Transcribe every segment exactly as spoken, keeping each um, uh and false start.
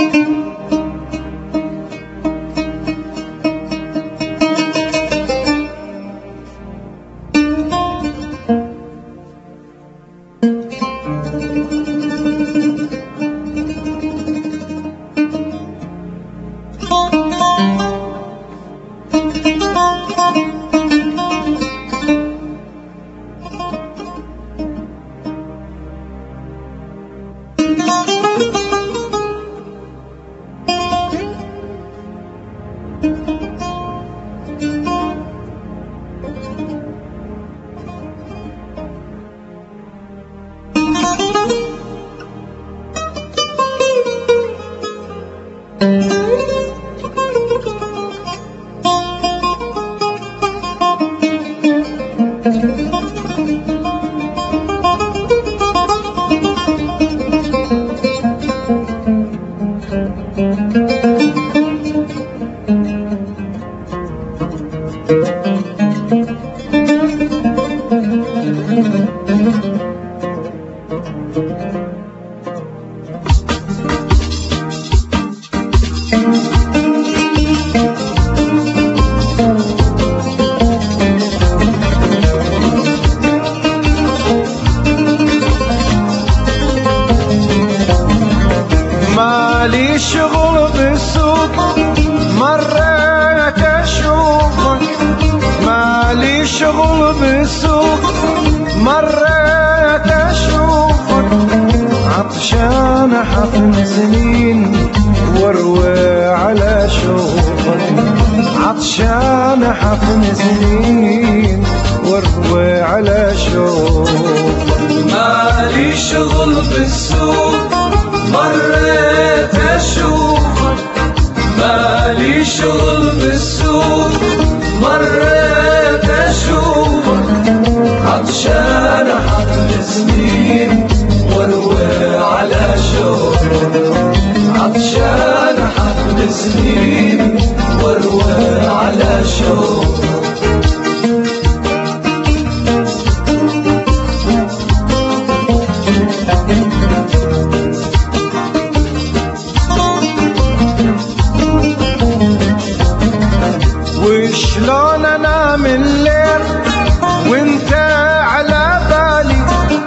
مالي شغل بالسوق مريت اشوفك، مالي شغل بالسوق مريت اشوفك، عطشان حفن سنين واروي على شوفك، عطشان حفن سنين واروي على شوفك. مالي شغل بالسوق مريت اشوفك، مالي شغل بالسوق مريت اشوفك، عطشان حفن سنين واروي على شوفك، عطشان حفن سنين واروي على شوفك. وشلون انام الليل وانت على بالي،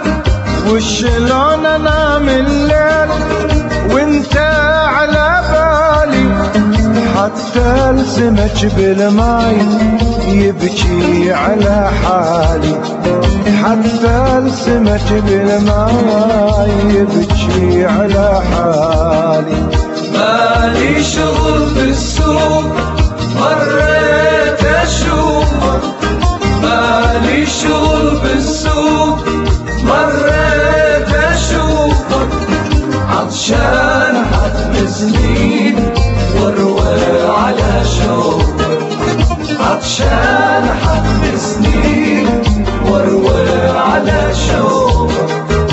وشلون انام الليل وانت على بالي، حتى السمك بالماي يبكي على حالي، حتى السمك بالماي يبكي على حالي. مالي شغل بالسوق مريت اشوفك، مالي شغل بالسوق مريت اشوفك، عطشان حفن سنين واروي على شوفك، عطشان حفن سنين واروي على شوفك.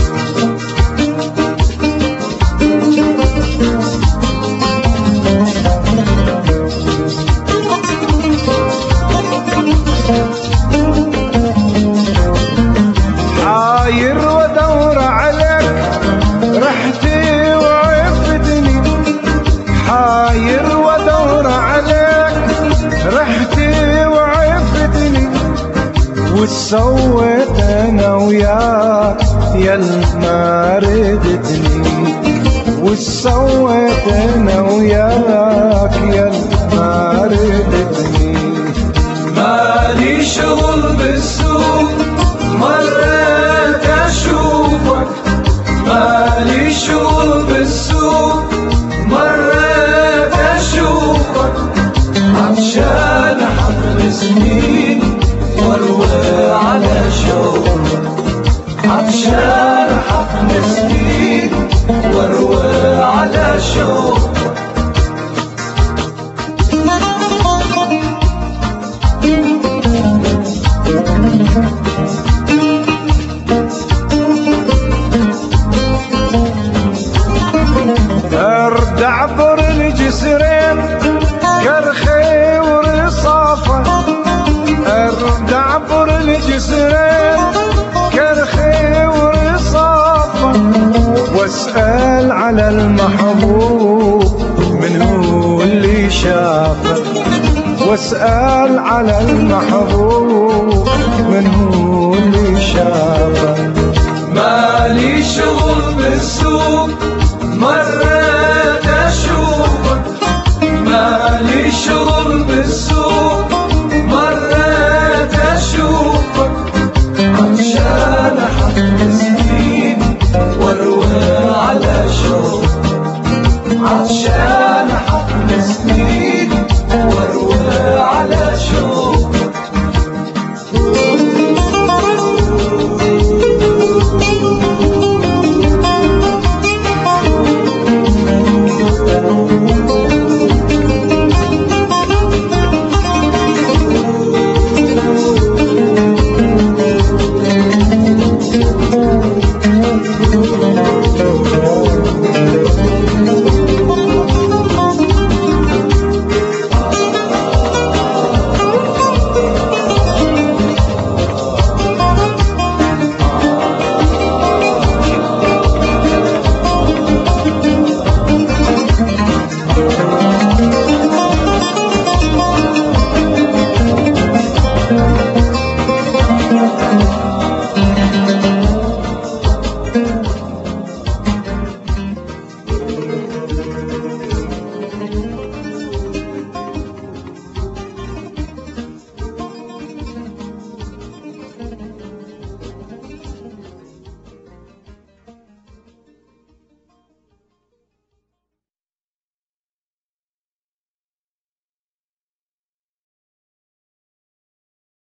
حاير وادور عليك رحتي وعفتني، حاير وادور عليك رحتي وعفتني، وش سويت انا وياك يل ما ردتني، وش سويت انا وياك يل ما ردتني. مالي شغل بالسوق مريت اشوفك، مالي شغل بالسوق مريت اشوفك، عطشان حفن سنين واروي على شوفك، عطشان حفن سنين واروي على شوفك. ارد عبر الجسرين كرخي ورصافة، ارد عبر الجسرين كرخي ورصافة، واسأل على المحبوب من هو اللي شافه، واسأل على المحبوب من هو اللي شافه. مالي شغل بالسوق مرات اشوفك، مالي شغل بالسوق مرات اشوفك، عشان احبس فيك واروي على شوق، عشان